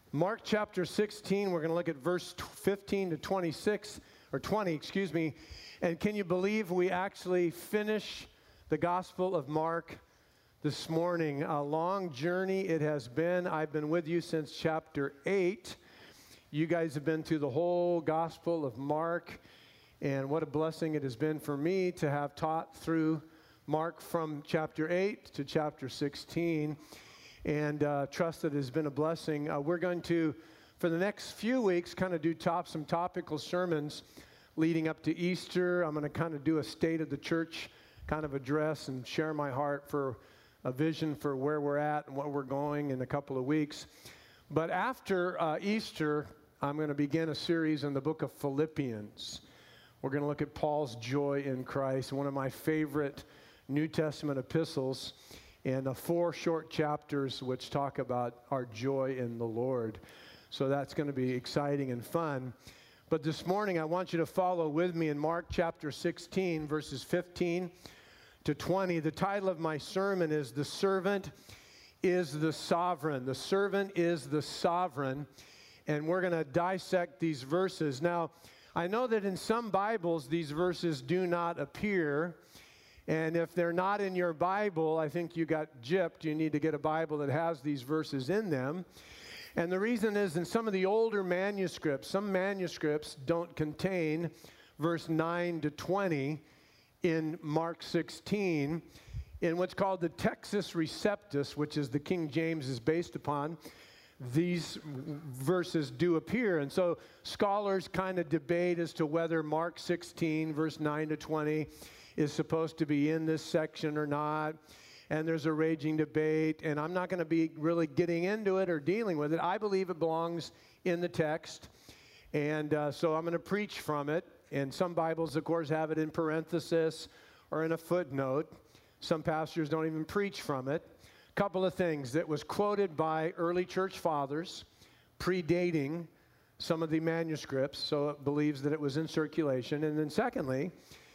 Mark chapter 16, we're going to look at verse 15 to 26, or 20, excuse me. And can you believe we actually finish the Gospel of Mark this morning? A long journey it has been. I've been with you since chapter 8. You guys have been through the whole Gospel of Mark. And what a blessing it has been for me to have taught through Mark from chapter 8 to chapter 16. And trust that it has been a blessing. We're going to, for the next few weeks, kind of do some topical sermons leading up to Easter. I'm going to kind of do a state of the church kind of address and share my heart for a vision for where we're at and what we're going in a couple of weeks. But after Easter, I'm going to begin a series in the book of Philippians. We're going to look at Paul's joy in Christ, one of my favorite New Testament epistles, and 4 short chapters which talk about our joy in the Lord. So that's going to be exciting and fun. But this morning I want you to follow with me in Mark chapter 16, verses 15 to 20. The title of my sermon is "The Servant is the Sovereign." The servant is the sovereign. And we're going to dissect these verses. Now, I know that in some Bibles these verses do not appear. And if they're not in your Bible, I think you got gypped. You need to get a Bible that has these verses in them. And the reason is in some of the older manuscripts, some manuscripts don't contain verse 9 to 20 in Mark 16. In what's called the Textus Receptus, which is the King James is based upon, these verses do appear. And so scholars kind of debate as to whether Mark 16, verse 9 to 20, is supposed to be in this section or not. And there's a raging debate, and I'm not going to be really getting into it or dealing with it. I believe it belongs in the text, and so I'm going to preach from it. And some Bibles, of course, have it in parenthesis or in a footnote. Some pastors don't even preach from it. A couple of things. That was quoted by early church fathers, predating some of the manuscripts, so it believes that it was in circulation. And then secondly,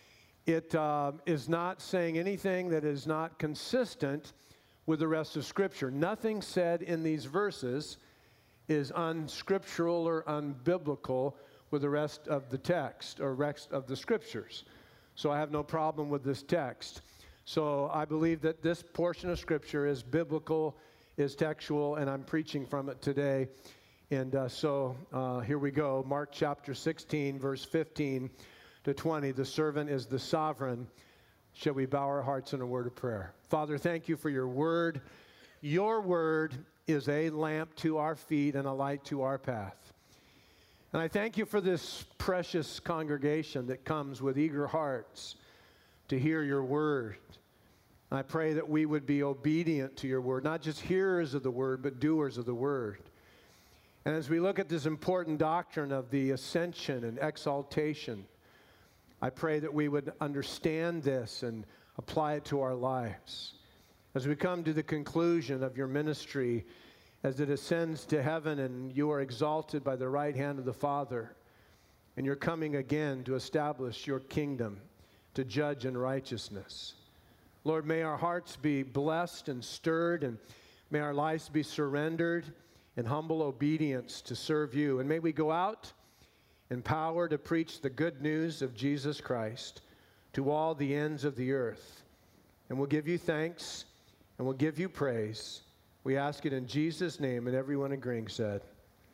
it is not saying anything that is not consistent with the rest of Scripture. Nothing said in these verses is unscriptural or unbiblical with the rest of the text or rest of the Scriptures. So I have no problem with this text. So I believe that this portion of Scripture is biblical, is textual, and I'm preaching from it today. And so here we go. Mark chapter 16, verse 15 to 20, the servant is the sovereign. Shall we bow our hearts in a word of prayer? Father, thank you for your word. Your word is a lamp to our feet and a light to our path. And I thank you for this precious congregation that comes with eager hearts to hear your word. I pray that we would be obedient to your word, not just hearers of the word, but doers of the word. And as we look at this important doctrine of the ascension and exaltation, I pray that we would understand this and apply it to our lives. As we come to the conclusion of your ministry, as it ascends to heaven and you are exalted by the right hand of the Father, and you're coming again to establish your kingdom, to judge in righteousness. Lord, may our hearts be blessed and stirred, and may our lives be surrendered in humble obedience to serve you. And may we go out in power to preach the good news of Jesus Christ to all the ends of the earth. And we'll give you thanks and we'll give you praise. We ask it in Jesus' name, and everyone agreeing said.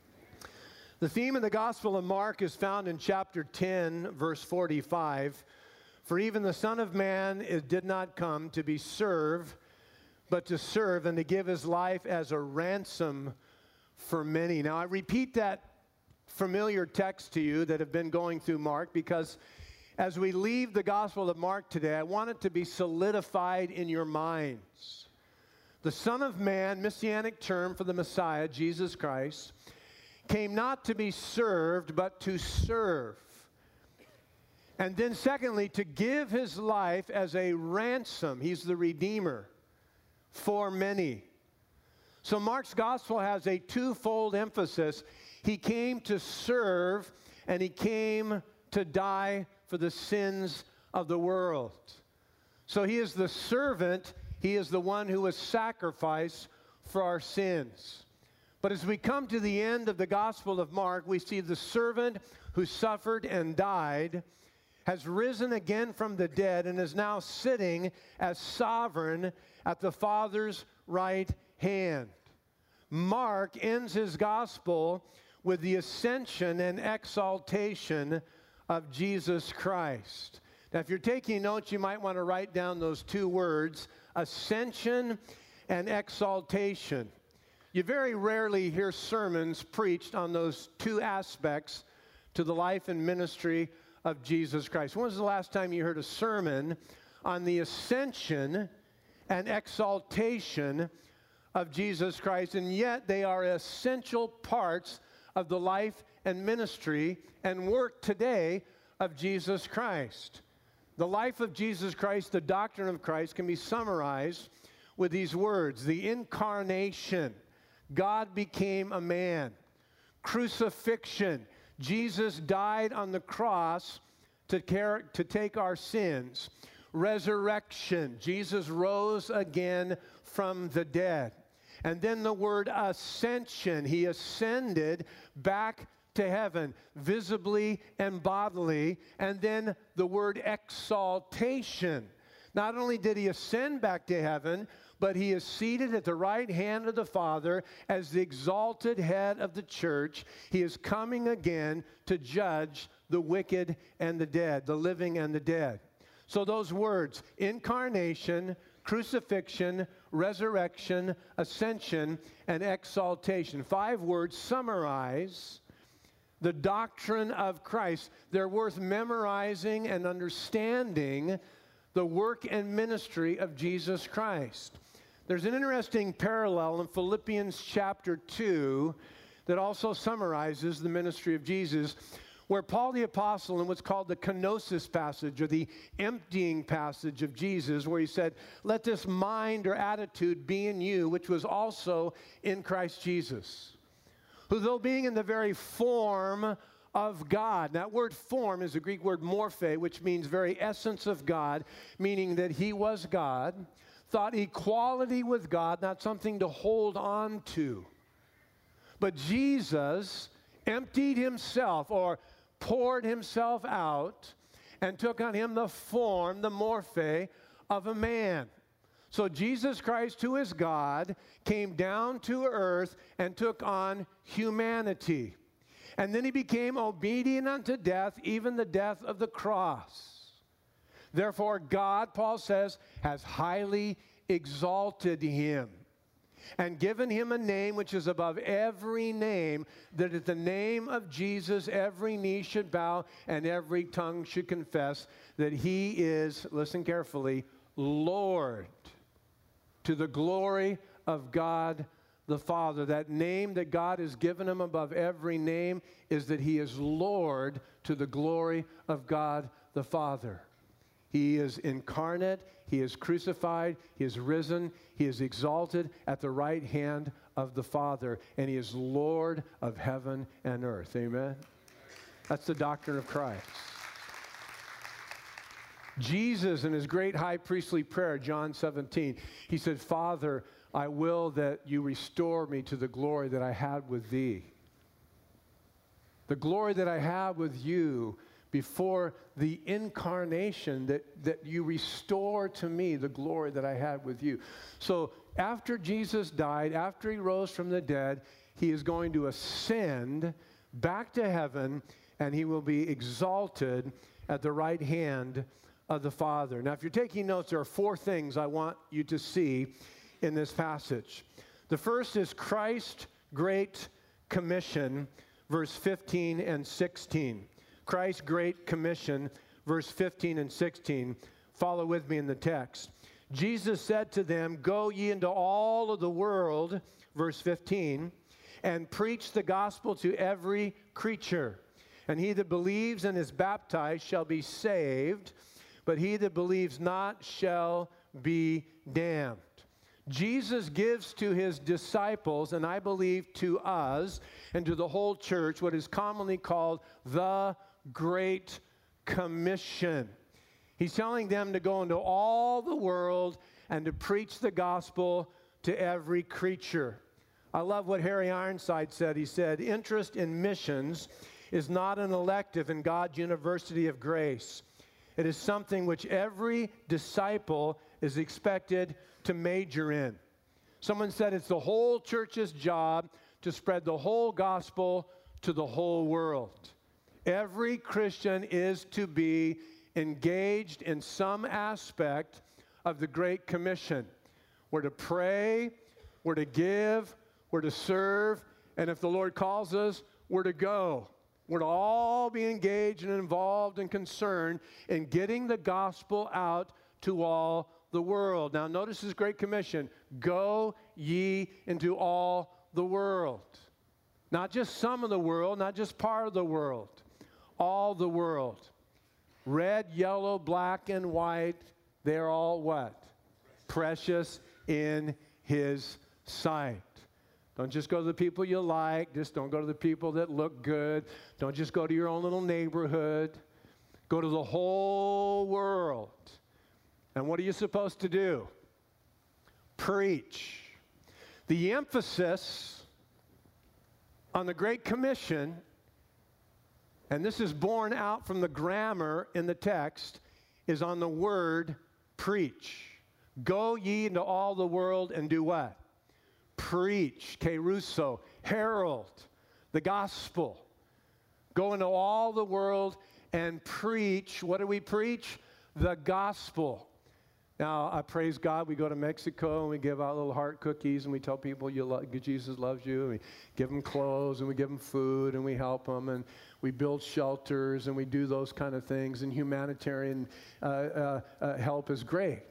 The theme of the Gospel of Mark is found in chapter 10, verse 45. For even the Son of Man did not come to be served, but to serve and to give his life as a ransom for many. Now I repeat that familiar text to you that have been going through Mark, because as we leave the Gospel of Mark today, I want it to be solidified in your minds. The Son of Man, messianic term for the Messiah, Jesus Christ, came not to be served, but to serve. And then secondly, to give his life as a ransom. He's the Redeemer for many. So Mark's Gospel has a twofold emphasis. He came to serve, and he came to die for the sins of the world. So he is the servant. He is the one who was sacrificed for our sins. But as we come to the end of the Gospel of Mark, we see the servant who suffered and died has risen again from the dead and is now sitting as sovereign at the Father's right hand. Mark ends his Gospel with the ascension and exaltation of Jesus Christ. Now, if you're taking notes, you might want to write down those two words, ascension and exaltation. You very rarely hear sermons preached on those two aspects to the life and ministry of Jesus Christ. When was the last time you heard a sermon on the ascension and exaltation of Jesus Christ? And yet they are essential parts of the life and ministry and work today of Jesus Christ. The life of Jesus Christ, the doctrine of Christ, can be summarized with these words: the incarnation, God became a man; crucifixion, Jesus died on the cross to take our sins; resurrection, Jesus rose again from the dead; and then the word ascension, he ascended back to heaven, visibly and bodily. And then the word exaltation. Not only did he ascend back to heaven, but he is seated at the right hand of the Father as the exalted head of the church. He is coming again to judge the wicked and the dead, the living and the dead. So those words, incarnation, crucifixion, resurrection, ascension, and exaltation. 5 words summarize the doctrine of Christ. They're worth memorizing and understanding the work and ministry of Jesus Christ. There's an interesting parallel in Philippians chapter 2 that also summarizes the ministry of Jesus, where Paul the Apostle, in what's called the kenosis passage, or the emptying passage of Jesus, where he said, let this mind or attitude be in you, which was also in Christ Jesus, who though being in the very form of God. That word form is the Greek word morphe, which means very essence of God, meaning that he was God, thought equality with God not something to hold on to. But Jesus emptied himself, or poured himself out, and took on him the form, the morphe, of a man. So Jesus Christ, who is God, came down to earth and took on humanity. And then he became obedient unto death, even the death of the cross. Therefore, God, Paul says, has highly exalted him and given him a name which is above every name, that at the name of Jesus every knee should bow and every tongue should confess that he is, listen carefully, Lord, to the glory of God the Father. That name that God has given him above every name is that he is Lord, to the glory of God the Father. He is incarnate, he is crucified, he is risen, he is exalted at the right hand of the Father, and he is Lord of heaven and earth. Amen? That's the doctrine of Christ. Jesus, in his great high priestly prayer, John 17, he said, Father, I will that you restore me to the glory that I had with thee. The glory that I had with you before the incarnation, that you restore to me the glory that I had with you. So after Jesus died, after he rose from the dead, he is going to ascend back to heaven, and he will be exalted at the right hand of the Father. Now, if you're taking notes, there are 4 things I want you to see in this passage. The first is Christ's Great Commission, verse 15 and 16. Christ's Great Commission, verse 15 and 16. Follow with me in the text. Jesus said to them, go ye into all of the world, verse 15, and preach the gospel to every creature. And he that believes and is baptized shall be saved, but he that believes not shall be damned. Jesus gives to his disciples, and I believe to us and to the whole church, what is commonly called the Great Commission. He's telling them to go into all the world and to preach the gospel to every creature. I love what Harry Ironside said. He said, interest in missions is not an elective in God's University of Grace. It is something which every disciple is expected to major in. Someone said it's the whole church's job to spread the whole gospel to the whole world. Every Christian is to be engaged in some aspect of the Great Commission. We're to pray, we're to give, we're to serve, and if the Lord calls us, we're to go. We're to all be engaged and involved and concerned in getting the gospel out to all the world. Now, notice this Great Commission. Go ye into all the world. Not just some of the world, not just part of the world. All the world. Red, yellow, black, and white, they're all what? Precious in His sight. Don't just go to the people you like. Just don't go to the people that look good. Don't just go to your own little neighborhood. Go to the whole world. And what are you supposed to do? Preach. The emphasis on the Great Commission, and this is borne out from the grammar in the text, is on the word preach. Go ye into all the world and do what? Preach, kerusso, herald, the gospel. Go into all the world and preach. What do we preach? The gospel. Now, I praise God, we go to Mexico and we give out little heart cookies and we tell people Jesus loves you. And we give them clothes and we give them food and we help them and we build shelters and we do those kind of things. And humanitarian help is great.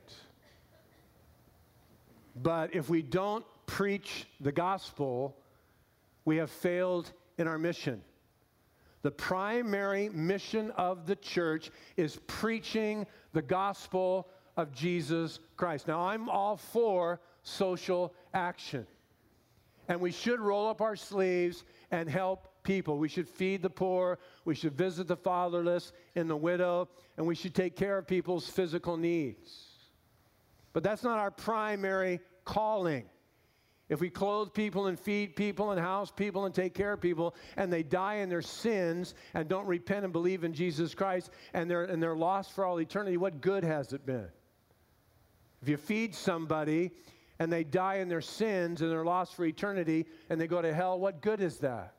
But if we don't preach the gospel, we have failed in our mission. The primary mission of the church is preaching the gospel of Jesus Christ. Now, I'm all for social action. And we should roll up our sleeves and help people. We should feed the poor. We should visit the fatherless and the widow. And we should take care of people's physical needs. But that's not our primary calling. If we clothe people and feed people and house people and take care of people and they die in their sins and don't repent and believe in Jesus Christ and they're lost for all eternity, what good has it been? If you feed somebody and they die in their sins and they're lost for eternity and they go to hell, what good is that?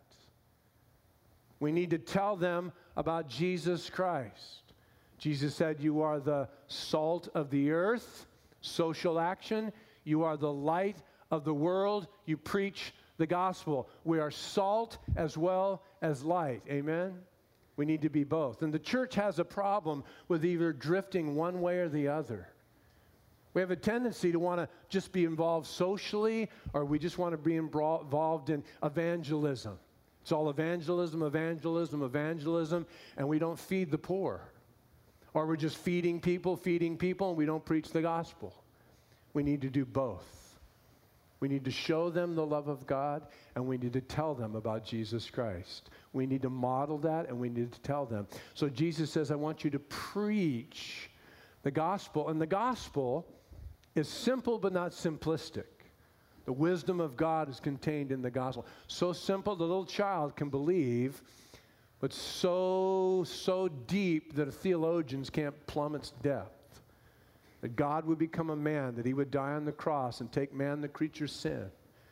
We need to tell them about Jesus Christ. Jesus said, you are the salt of the earth, social action. You are the light of the world. You preach the gospel. We are salt as well as light. Amen? We need to be both. And the church has a problem with either drifting one way or the other. We have a tendency to want to just be involved socially, or we just want to be involved in evangelism. It's all evangelism, evangelism, evangelism, and we don't feed the poor. Or we're just feeding people, and we don't preach the gospel. We need to do both. We need to show them the love of God, and we need to tell them about Jesus Christ. We need to model that, and we need to tell them. So Jesus says, I want you to preach the gospel. And the gospel is simple but not simplistic. The wisdom of God is contained in the gospel. So simple the little child can believe, but so deep that theologians can't plumb its depth. That God would become a man, that he would die on the cross and take man, the creature's sin.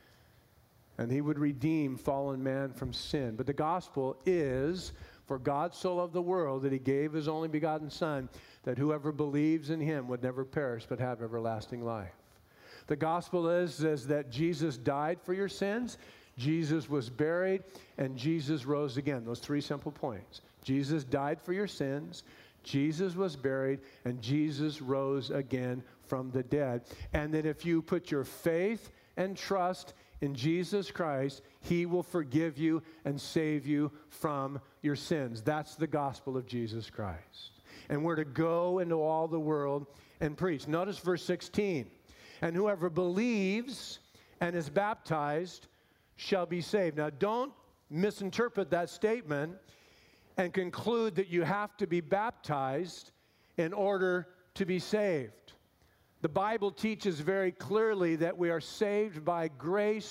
And he would redeem fallen man from sin. But the gospel is, for God so loved the world that he gave his only begotten Son, that whoever believes in him would never perish but have everlasting life. The gospel is that Jesus died for your sins, Jesus was buried, and Jesus rose again. Those three simple points. Jesus died for your sins, Jesus was buried, and Jesus rose again from the dead. And that if you put your faith and trust in Jesus Christ, he will forgive you and save you from your sins. That's the gospel of Jesus Christ. And we're to go into all the world and preach. Notice verse 16. And whoever believes and is baptized shall be saved. Now, don't misinterpret that statement and conclude that you have to be baptized in order to be saved. The Bible teaches very clearly that we are saved by grace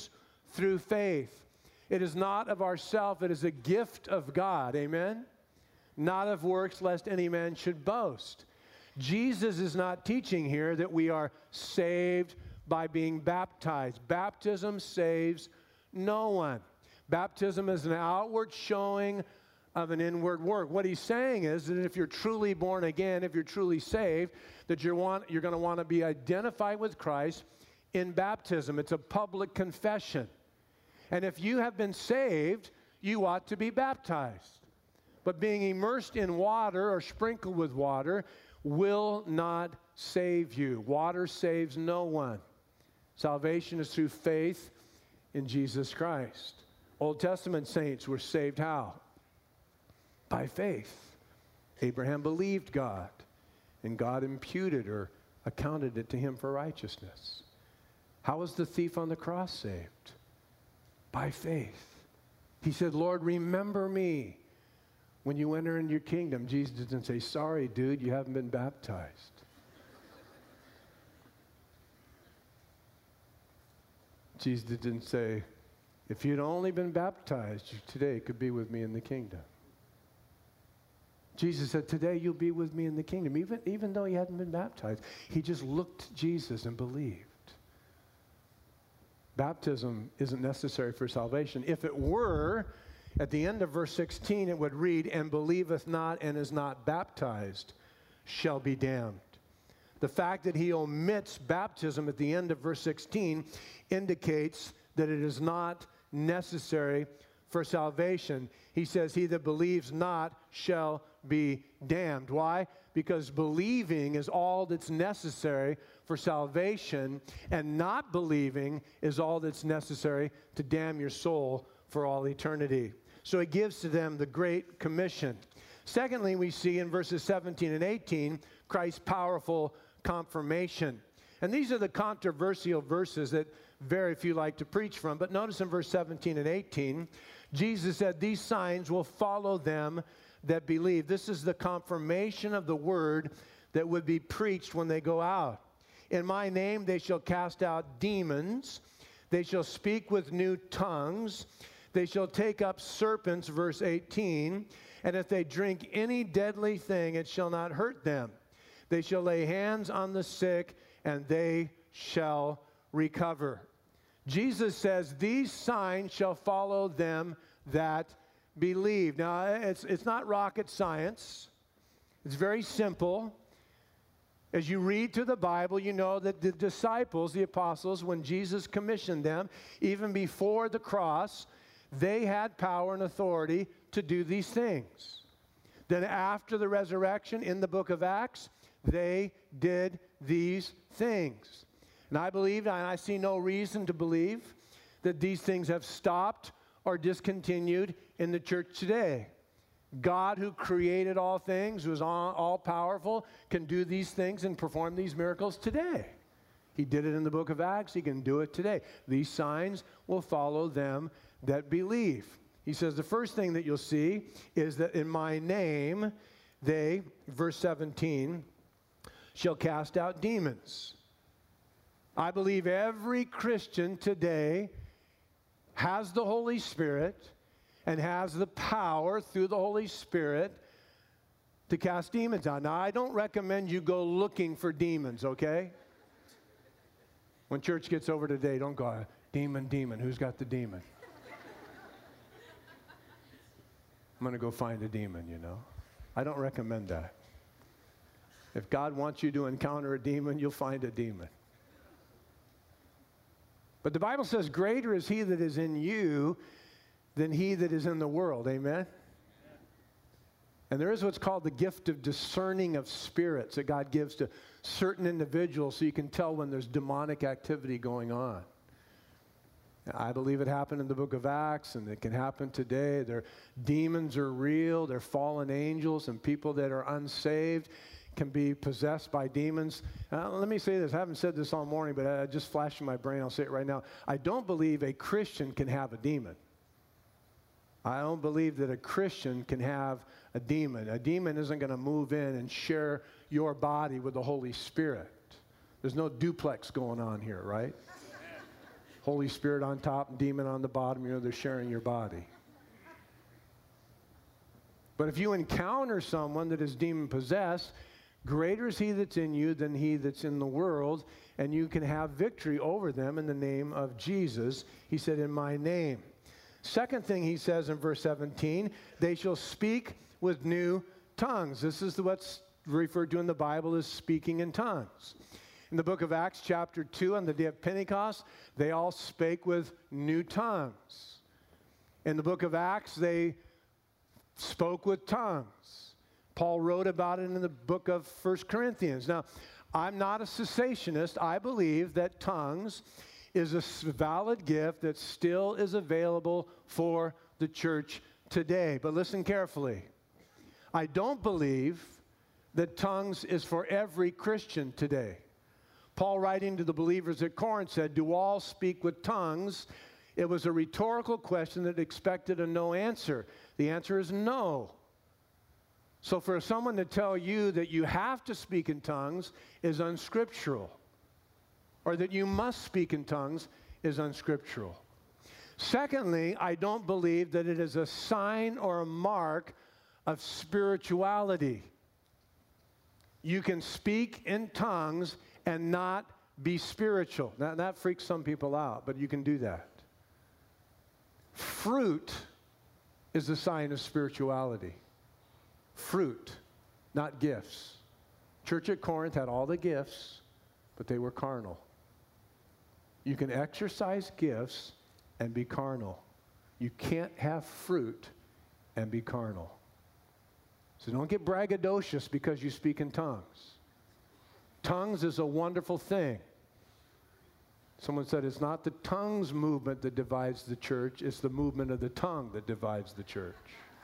through faith. It is not of ourselves, it is a gift of God. Amen? Not of works, lest any man should boast. Jesus is not teaching here that we are saved by being baptized. Baptism saves no one. Baptism is an outward showing of an inward work. What he's saying is that if you're truly born again, if you're truly saved, that you're going to want to be identified with Christ in baptism. It's a public confession. And if you have been saved, you ought to be baptized. But being immersed in water or sprinkled with water will not save you. Water saves no one. Salvation is through faith in Jesus Christ. Old Testament saints were saved how? By faith. Abraham believed God, and God imputed or accounted it to him for righteousness. How was the thief on the cross saved? By faith. He said, Lord, remember me when you enter into your kingdom. Jesus didn't say, sorry, dude, you haven't been baptized. Jesus didn't say, if you'd only been baptized, you today could be with me in the kingdom. Jesus said, today you'll be with me in the kingdom. Even though he hadn't been baptized, he just looked to Jesus and believed. Baptism isn't necessary for salvation. If it were, at the end of verse 16, it would read, and believeth not and is not baptized shall be damned. The fact that he omits baptism at the end of verse 16 indicates that it is not necessary for salvation. He says, he that believes not shall be damned. Why? Because believing is all that's necessary for salvation, and not believing is all that's necessary to damn your soul for all eternity. So he gives to them the Great Commission. Secondly, we see in verses 17 and 18, Christ's powerful confirmation. And these are the controversial verses that very few like to preach from. But notice in verse 17 and 18, Jesus said, these signs will follow them that believe. This is the confirmation of the word that would be preached when they go out. In my name they shall cast out demons. They shall speak with new tongues. They shall take up serpents, verse 18. And if they drink any deadly thing, it shall not hurt them. They shall lay hands on the sick, and they shall recover. Jesus says, these signs shall follow them that believe. Now, it's not rocket science. It's very simple. As you read through the Bible, you know that the disciples, the apostles, when Jesus commissioned them, even before the cross, they had power and authority to do these things. Then after the resurrection in the book of Acts, they did these things. And I believe, and I see no reason to believe, that these things have stopped or discontinued in the church today. God, who created all things, who is all powerful, can do these things and perform these miracles today. He did it in the book of Acts. He can do it today. These signs will follow them that believe. He says the first thing that you'll see is that in my name, they, verse 17, shall cast out demons. I believe every Christian today has the Holy Spirit and has the power through the Holy Spirit to cast demons out. Now, I don't recommend you go looking for demons, okay? When church gets over today, don't go, demon, demon, who's got the demon? I'm going to go find a demon, you know. I don't recommend that. If God wants you to encounter a demon, you'll find a demon. But the Bible says, greater is he that is in you than he that is in the world. Amen? And there is what's called the gift of discerning of spirits that God gives to certain individuals so you can tell when there's demonic activity going on. I believe it happened in the book of Acts, and it can happen today. Demons are real. They're fallen angels, and people that are unsaved can be possessed by demons. Let me say this. I haven't said this all morning, but it just flashed in my brain. I'll say it right now. I don't believe a Christian can have a demon. I don't believe that a Christian can have a demon. A demon isn't going to move in and share your body with the Holy Spirit. There's no duplex going on here, right? Holy Spirit on top and demon on the bottom, they're sharing your body. But if you encounter someone that is demon-possessed, greater is he that's in you than he that's in the world, and you can have victory over them in the name of Jesus. He said, in my name. Second thing he says in verse 17, they shall speak with new tongues. This is what's referred to in the Bible as speaking in tongues. In the book of Acts chapter 2, on the day of Pentecost, they all spake with new tongues. In the book of Acts, they spoke with tongues. Paul wrote about it in the book of 1 Corinthians. Now, I'm not a cessationist. I believe that tongues is a valid gift that still is available for the church today. But listen carefully. I don't believe that tongues is for every Christian today. Paul, writing to the believers at Corinth, said, do all speak with tongues? It was a rhetorical question that expected a no answer. The answer is no. So for someone to tell you that you have to speak in tongues is unscriptural, or that you must speak in tongues is unscriptural. Secondly, I don't believe that it is a sign or a mark of spirituality. You can speak in tongues and not be spiritual. Now, that freaks some people out, but you can do that. Fruit is a sign of spirituality. Fruit, not gifts. Church at Corinth had all the gifts, but they were carnal. You can exercise gifts and be carnal. You can't have fruit and be carnal. So don't get braggadocious because you speak in tongues. Tongues is a wonderful thing. Someone said it's not the tongues movement that divides the church, it's the movement of the tongue that divides the church.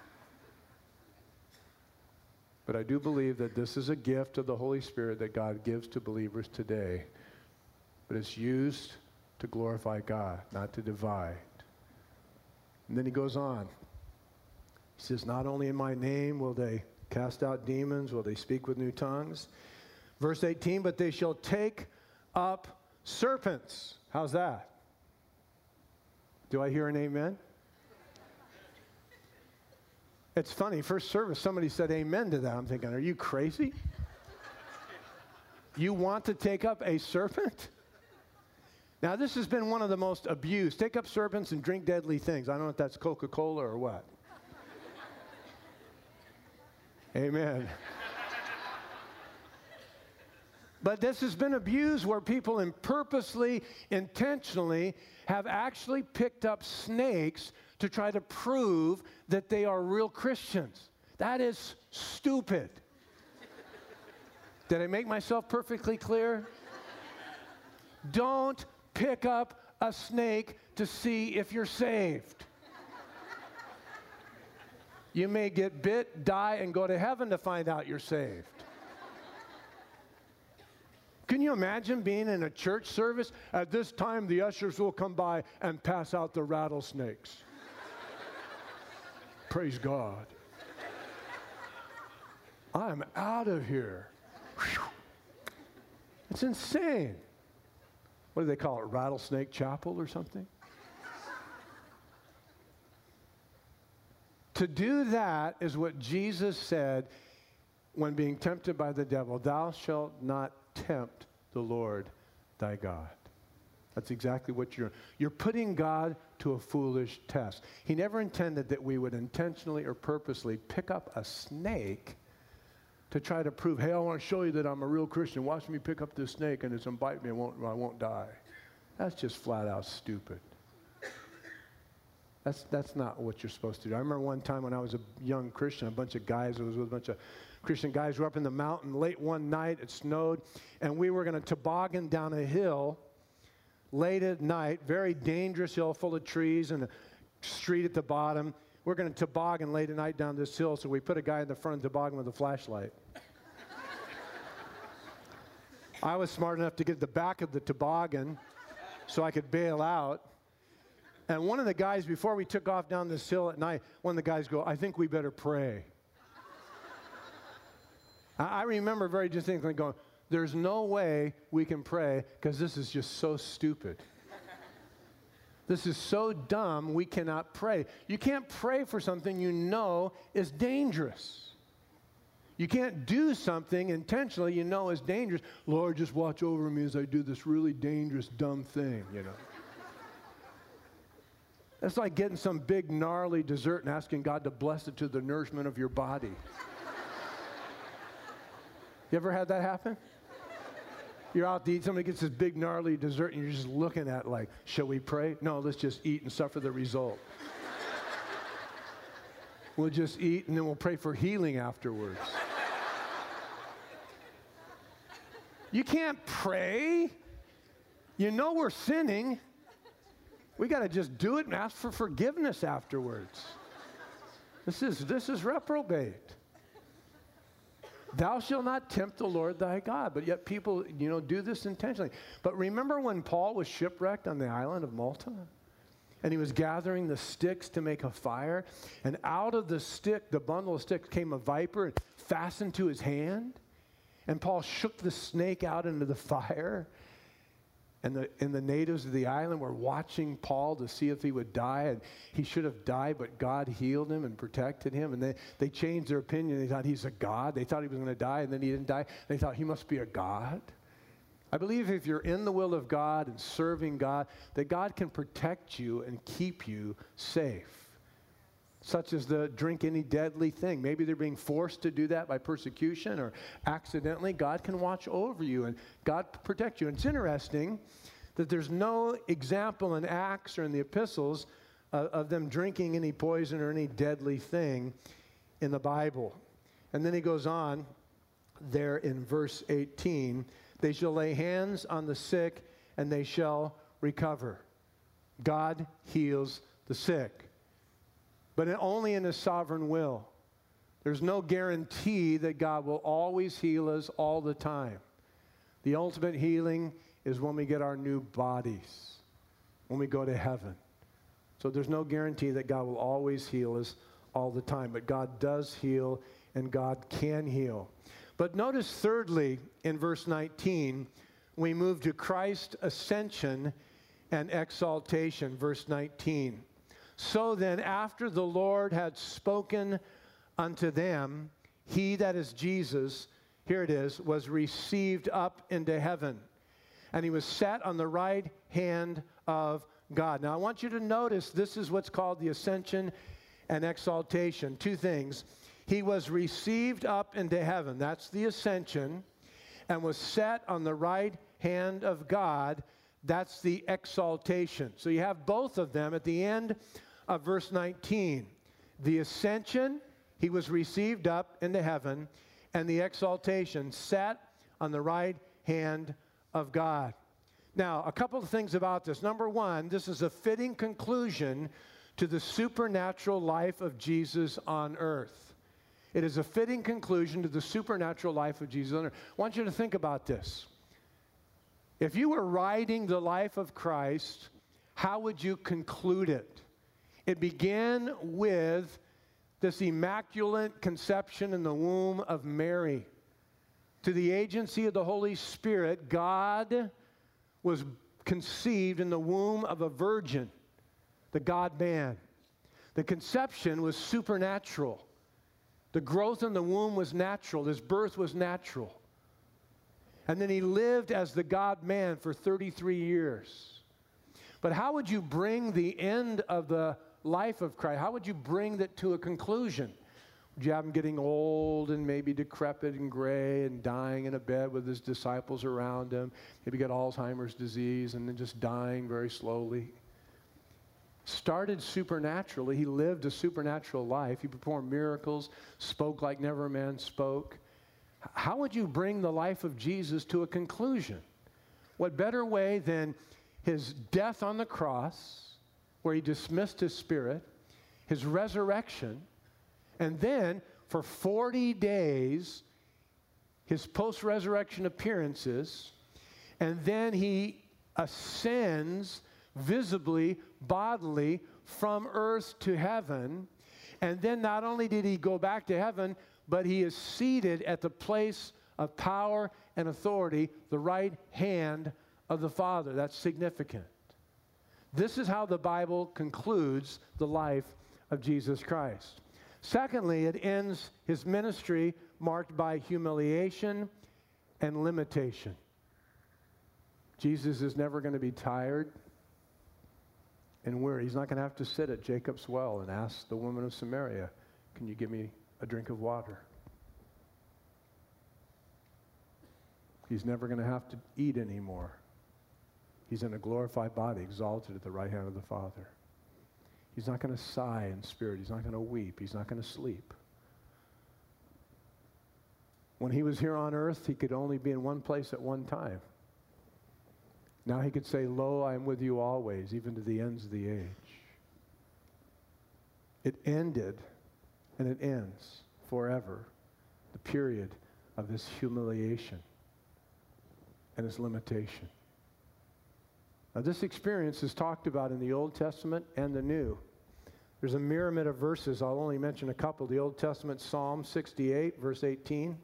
But I do believe that this is a gift of the Holy Spirit that God gives to believers today. But it's used to glorify God, not to divide. And then he goes on. He says, not only in my name will they cast out demons, will they speak with new tongues. Verse 18, but they shall take up serpents. How's that? Do I hear an amen? It's funny, first service, somebody said amen to that. I'm thinking, are you crazy? You want to take up a serpent? Now, this has been one of the most abused. Take up serpents and drink deadly things. I don't know if that's Coca-Cola or what. Amen. But this has been abused where people purposely, intentionally have actually picked up snakes to try to prove that they are real Christians. That is stupid. Did I make myself perfectly clear? Don't pick up a snake to see if you're saved. You may get bit, die, and go to heaven to find out you're saved. Can you imagine being in a church service? At this time, the ushers will come by and pass out the rattlesnakes. Praise God. I'm out of here. Whew. It's insane. What do they call it? Rattlesnake Chapel or something? To do that is what Jesus said when being tempted by the devil. Thou shalt not tempt the Lord thy God. That's exactly what you're putting God to a foolish test. He never intended that we would intentionally or purposely pick up a snake to try to prove, hey, I want to show you that I'm a real Christian. Watch me pick up this snake and it's going to bite me and I won't die. That's just flat out stupid. That's not what you're supposed to do. I remember one time when I was a young Christian, a bunch of guys, I was with a bunch of Christian guys who were up in the mountain late one night, it snowed, and we were going to toboggan down a hill late at night, very dangerous hill full of trees and a street at the bottom. We're going to toboggan late at night down this hill, so we put a guy in the front of the toboggan with a flashlight. I was smart enough to get the back of the toboggan so I could bail out. And one of the guys, before we took off down this hill at night, one of the guys go, I think we better pray. I remember very distinctly going, there's no way we can pray because this is just so stupid. This is so dumb, we cannot pray. You can't pray for something you know is dangerous. You can't do something intentionally you know is dangerous. Lord, just watch over me as I do this really dangerous, dumb thing, you know. It's like getting some big, gnarly dessert and asking God to bless it to the nourishment of your body. You ever had that happen? You're out to eat, somebody gets this big, gnarly dessert, and you're just looking at like, shall we pray? No, let's just eat and suffer the result. We'll just eat, and then we'll pray for healing afterwards. You can't pray. You know we're sinning. We got to just do it and ask for forgiveness afterwards. This is reprobate. Thou shalt not tempt the Lord thy God. But yet people, do this intentionally. But remember when Paul was shipwrecked on the island of Malta? And he was gathering the sticks to make a fire. And out of the stick, the bundle of sticks, came a viper and fastened to his hand. And Paul shook the snake out into the fire. And the natives of the island were watching Paul to see if he would die. And he should have died, but God healed him and protected him. And they changed their opinion. They thought he's a god. They thought he was going to die, and then he didn't die. They thought he must be a god. I believe if you're in the will of God and serving God, that God can protect you and keep you safe. Such as the drink any deadly thing. Maybe they're being forced to do that by persecution or accidentally. God can watch over you and God protect you. And it's interesting that there's no example in Acts or in the epistles of them drinking any poison or any deadly thing in the Bible. And then he goes on there in verse 18, they shall lay hands on the sick and they shall recover. God heals the sick, but only in His sovereign will. There's no guarantee that God will always heal us all the time. The ultimate healing is when we get our new bodies, when we go to heaven. So there's no guarantee that God will always heal us all the time, but God does heal and God can heal. But notice thirdly, in verse 19, we move to Christ's ascension and exaltation, verse 19. So then, after the Lord had spoken unto them, he, that is Jesus, here it is, was received up into heaven. And he was set on the right hand of God. Now, I want you to notice this is what's called the ascension and exaltation. Two things. He was received up into heaven. That's the ascension. And was set on the right hand of God. That's the exaltation. So you have both of them at the end of verse 19. The ascension, he was received up into heaven, and the exaltation, sat on the right hand of God. Now, a couple of things about this. Number one, this is a fitting conclusion to the supernatural life of Jesus on earth. It is a fitting conclusion to the supernatural life of Jesus on earth. I want you to think about this. If you were writing the life of Christ, how would you conclude it? It began with this immaculate conception in the womb of Mary. To the agency of the Holy Spirit, God was conceived in the womb of a virgin, the God-man. The conception was supernatural. The growth in the womb was natural. His birth was natural. And then he lived as the God-man for 33 years. But how would you bring the end of the life of Christ? How would you bring that to a conclusion? Would you have him getting old and maybe decrepit and gray and dying in a bed with his disciples around him? Maybe get Alzheimer's disease and then just dying very slowly. Started supernaturally. He lived a supernatural life. He performed miracles, spoke like never a man spoke. How would you bring the life of Jesus to a conclusion? What better way than his death on the cross, where he dismissed his spirit, his resurrection, and then for 40 days, his post-resurrection appearances, and then he ascends visibly, bodily, from earth to heaven. And then not only did he go back to heaven, but he is seated at the place of power and authority, the right hand of the Father. That's significant. This is how the Bible concludes the life of Jesus Christ. Secondly, it ends his ministry marked by humiliation and limitation. Jesus is never going to be tired and weary. He's not going to have to sit at Jacob's well and ask the woman of Samaria, "Can you give me a drink of water?" He's never going to have to eat anymore. He's in a glorified body, exalted at the right hand of the Father. He's not going to sigh in spirit. He's not going to weep. He's not going to sleep. When he was here on earth, he could only be in one place at one time. Now he could say, "Lo, I am with you always, even to the ends of the age." It ended, and it ends forever, the period of his humiliation and his limitation. Now, this experience is talked about in the Old Testament and the New. There's a myriad of verses. I'll only mention a couple. The Old Testament, Psalm 68, verse 18.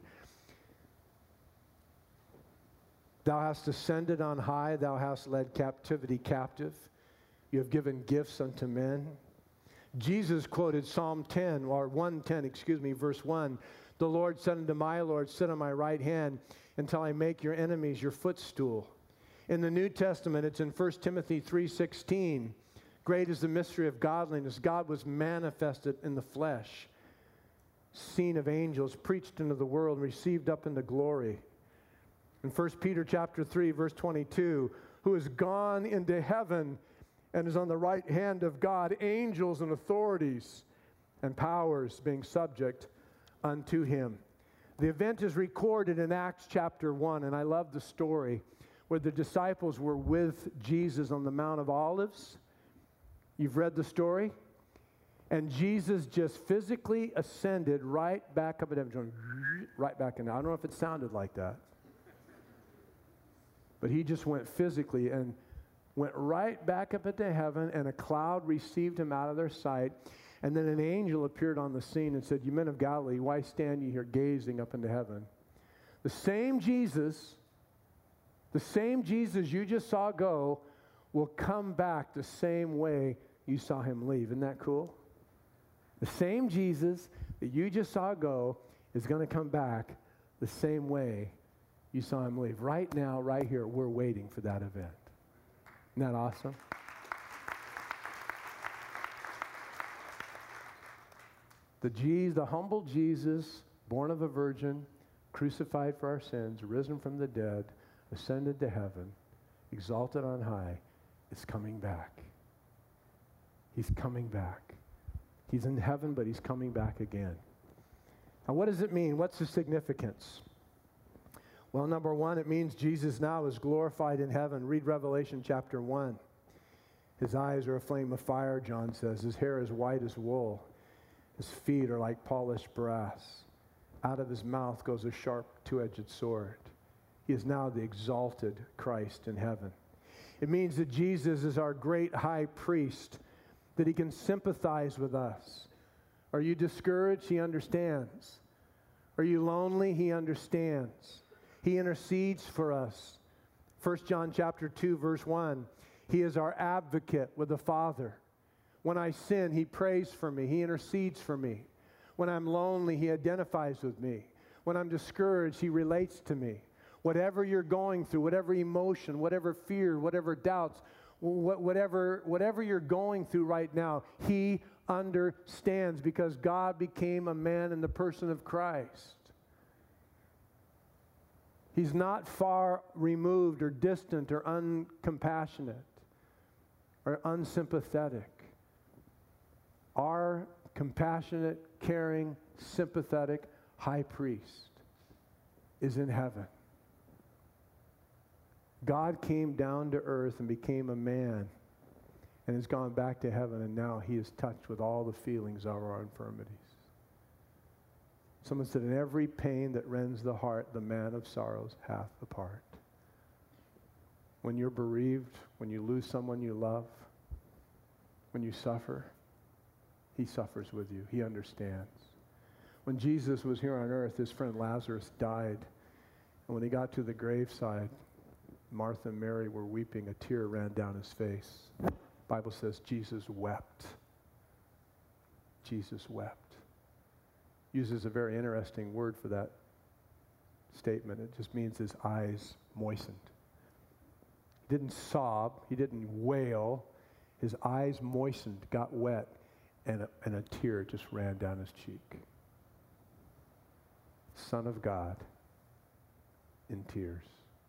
"Thou hast ascended on high, thou hast led captivity captive. You have given gifts unto men." Jesus quoted Psalm 10, or 110, verse 1. "The Lord said unto my Lord, sit on my right hand until I make your enemies your footstool." In the New Testament, it's in 1 Timothy 3:16. "Great is the mystery of godliness. God was manifested in the flesh, seen of angels, preached into the world, and received up into glory." In 1 Peter chapter 3, verse 22, "Who is gone into heaven and is on the right hand of God, angels and authorities and powers being subject unto him." The event is recorded in Acts chapter 1, and I love the story where the disciples were with Jesus on the Mount of Olives. You've read the story? And Jesus just physically ascended right back up at heaven, right back in. I don't know if it sounded like that. But he just went physically and went right back up into heaven, and a cloud received him out of their sight. And then an angel appeared on the scene and said, "You men of Galilee, why stand ye here gazing up into heaven?" The same Jesus you just saw go will come back the same way you saw him leave. Isn't that cool? The same Jesus that you just saw go is going to come back the same way you saw him leave. Right now, right here, we're waiting for that event. Isn't that awesome? The humble Jesus, born of a virgin, crucified for our sins, risen from the dead, ascended to heaven, exalted on high, is coming back. He's coming back. He's in heaven, but he's coming back again. Now, what does it mean? What's the significance? Well, number one, it means Jesus now is glorified in heaven. Read Revelation chapter 1. His eyes are a flame of fire, John says. His hair is white as wool. His feet are like polished brass. Out of his mouth goes a sharp two-edged sword. He is now the exalted Christ in heaven. It means that Jesus is our great high priest, that he can sympathize with us. Are you discouraged? He understands. Are you lonely? He understands. He intercedes for us. 1 John chapter 2, verse 1. He is our advocate with the Father. When I sin, he prays for me. He intercedes for me. When I'm lonely, he identifies with me. When I'm discouraged, he relates to me. Whatever you're going through, whatever emotion, whatever fear, whatever doubts, whatever you're going through right now, he understands, because God became a man in the person of Christ. He's not far removed or distant or uncompassionate or unsympathetic. Our compassionate, caring, sympathetic high priest is in heaven. God came down to earth and became a man and has gone back to heaven, and now he is touched with all the feelings of our infirmities. Someone said, "In every pain that rends the heart, the man of sorrows hath a part." When you're bereaved, when you lose someone you love, when you suffer, he suffers with you. He understands. When Jesus was here on earth, his friend Lazarus died. And when he got to the graveside, Martha and Mary were weeping. A tear ran down his face. Bible says Jesus wept. Jesus wept. Uses a very interesting word for that statement. It just means his eyes moistened. He didn't sob. He didn't wail. His eyes moistened, got wet, and a tear just ran down his cheek. Son of God in tears.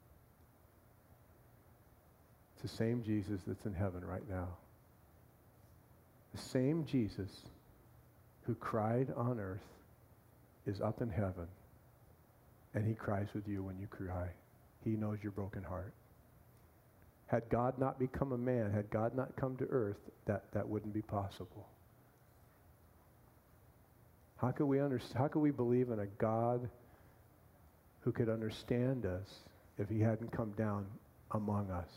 It's the same Jesus that's in heaven right now. The same Jesus who cried on earth is up in heaven, and he cries with you when you cry. He knows your broken heart. Had God not become a man, had God not come to earth, that wouldn't be possible. How could we believe in a God who could understand us if he hadn't come down among us?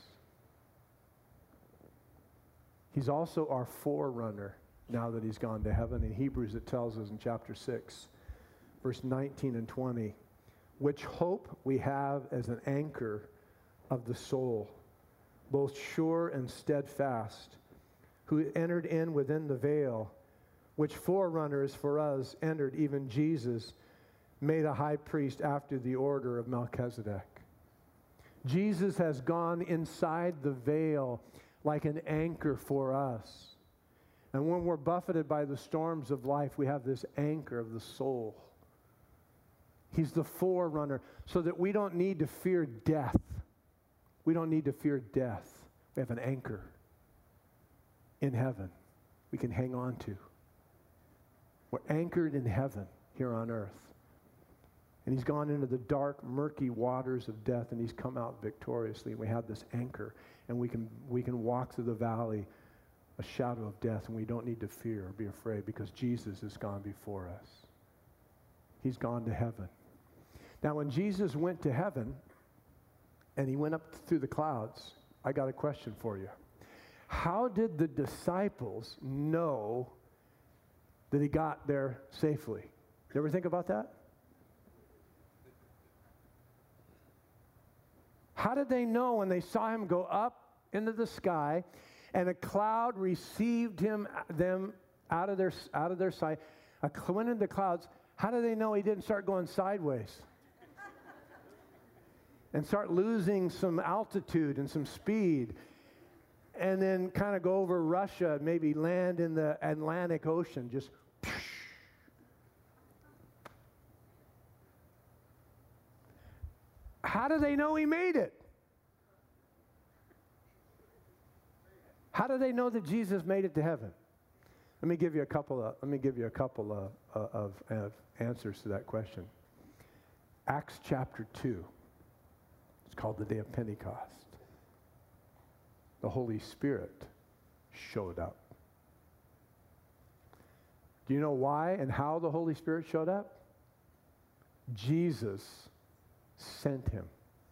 He's also our forerunner now that he's gone to heaven. In Hebrews it tells us in chapter 6, verse 19 and 20, which hope we have as an anchor of the soul, both sure and steadfast, who entered in within the veil, which forerunners for us entered, even Jesus, made a high priest after the order of Melchizedek. Jesus has gone inside the veil like an anchor for us. And when we're buffeted by the storms of life, we have this anchor of the soul. He's the forerunner so that we don't need to fear death. We don't need to fear death. We have an anchor in heaven we can hang on to. We're anchored in heaven here on earth. And he's gone into the dark, murky waters of death, and he's come out victoriously. And we have this anchor, and we can walk through the valley, a shadow of death, and we don't need to fear or be afraid because Jesus has gone before us. He's gone to heaven. Now, when Jesus went to heaven, and he went up through the clouds, I got a question for you. How did the disciples know that he got there safely? You ever think about that? How did they know when they saw him go up into the sky and a cloud received them out of their sight? Went into the clouds. How did they know he didn't start going sideways and start losing some altitude and some speed and then kind of go over Russia, maybe land in the Atlantic Ocean, just how do they know he made it? How do they know that Jesus made it to heaven? Let me give you a couple of answers to that question. Acts chapter 2. It's called the day of Pentecost. The Holy Spirit showed up. Do you know why and how the Holy Spirit showed up? Jesus sent him.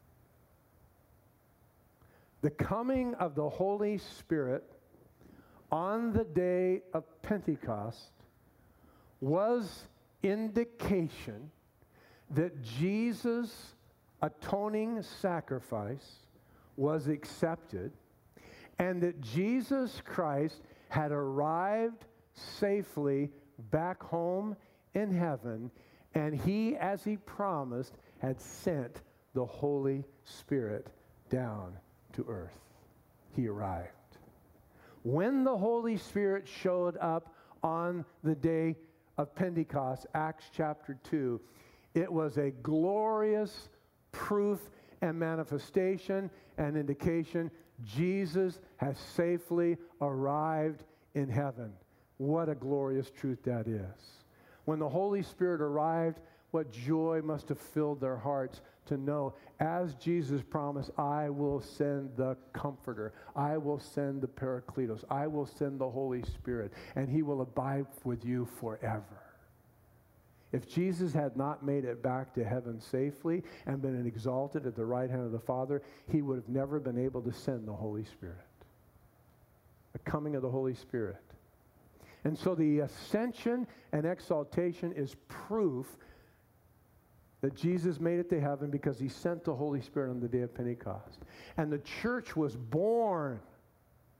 The coming of the Holy Spirit on the day of Pentecost was indication that Jesus' atoning sacrifice was accepted and that Jesus Christ had arrived safely back home in heaven, and he, as he promised, had sent the Holy Spirit down to earth. He arrived. When the Holy Spirit showed up on the day of Pentecost, Acts chapter 2, it was a glorious proof and manifestation and indication Jesus has safely arrived in heaven. What a glorious truth that is. When the Holy Spirit arrived, what joy must have filled their hearts to know, as Jesus promised, I will send the Comforter. I will send the Paracletos. I will send the Holy Spirit, and he will abide with you forever. If Jesus had not made it back to heaven safely and been exalted at the right hand of the Father, he would have never been able to send the Holy Spirit. The coming of the Holy Spirit. And so the ascension and exaltation is proof that Jesus made it to heaven because he sent the Holy Spirit on the day of Pentecost. And the church was born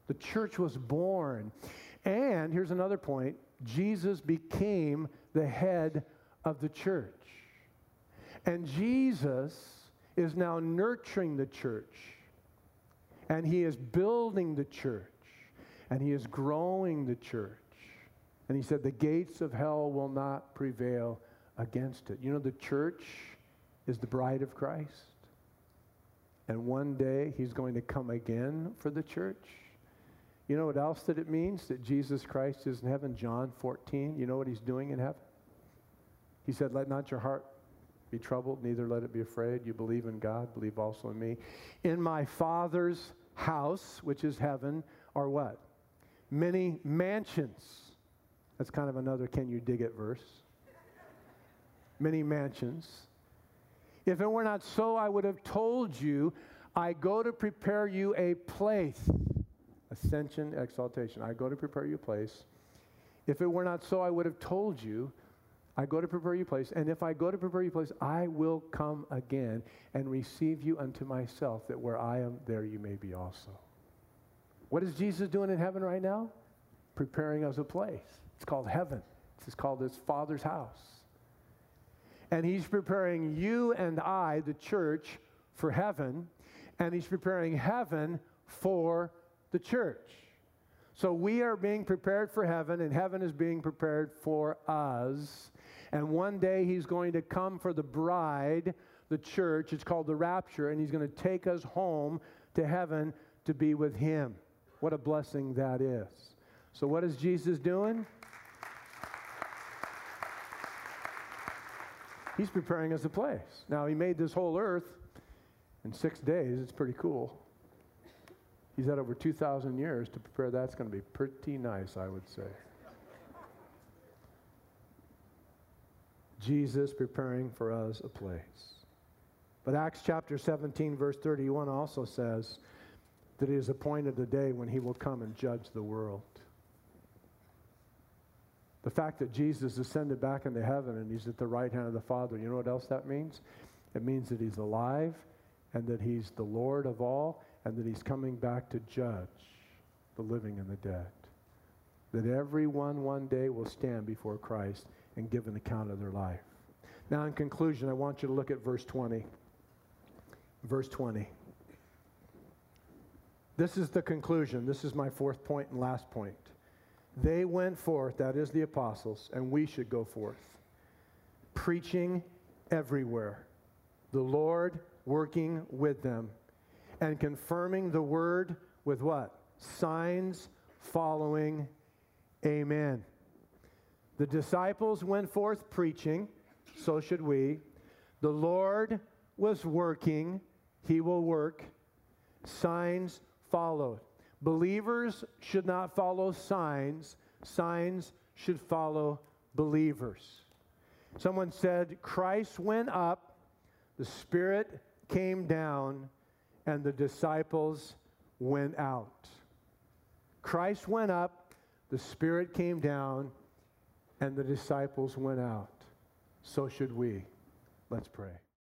The church was born. And here's another point. Jesus became the head of the church. And Jesus is now nurturing the church. And he is building the church. And he is growing the church. And he said the gates of hell will not prevail against it. You know, the church is the bride of Christ. And one day he's going to come again for the church. You know what else that it means? That Jesus Christ is in heaven. John 14, you know what he's doing in heaven? He said, let not your heart be troubled, neither let it be afraid. You believe in God, believe also in me. In my Father's house, which is heaven, are what? Many mansions. That's kind of another can you dig it verse. Many mansions. If it were not so, I would have told you, I go to prepare you a place. Ascension, exaltation. I go to prepare you a place. If it were not so, I would have told you, I go to prepare you a place. And if I go to prepare you a place, I will come again and receive you unto myself, that where I am, there you may be also. What is Jesus doing in heaven right now? Preparing us a place. It's called heaven. It's called his Father's house. And he's preparing you and I, the church, for heaven. And he's preparing heaven for the church. So we are being prepared for heaven, and heaven is being prepared for us. And one day he's going to come for the bride, the church. It's called the rapture, and he's going to take us home to heaven to be with him. What a blessing that is. So what is Jesus doing? He's preparing us a place. Now, he made this whole earth in 6 days. It's pretty cool. He's had over 2,000 years to prepare. That's going to be pretty nice, I would say. Jesus preparing for us a place. But Acts chapter 17, verse 31 also says that it is appointed a day when he will come and judge the world. The fact that Jesus ascended back into heaven and he's at the right hand of the Father, you know what else that means? It means that he's alive and that he's the Lord of all and that he's coming back to judge the living and the dead. That everyone one day will stand before Christ and give an account of their life. Now, in conclusion, I want you to look at verse 20. Verse 20. This is the conclusion. This is my fourth point and last point. They went forth, that is the apostles, and we should go forth, preaching everywhere, the Lord working with them, and confirming the word with what? Signs following. Amen. The disciples went forth preaching, so should we. The Lord was working, he will work. Signs followed. Believers should not follow signs. Signs should follow believers. Someone said, Christ went up, the Spirit came down, and the disciples went out. Christ went up, the Spirit came down, and the disciples went out. So should we. Let's pray.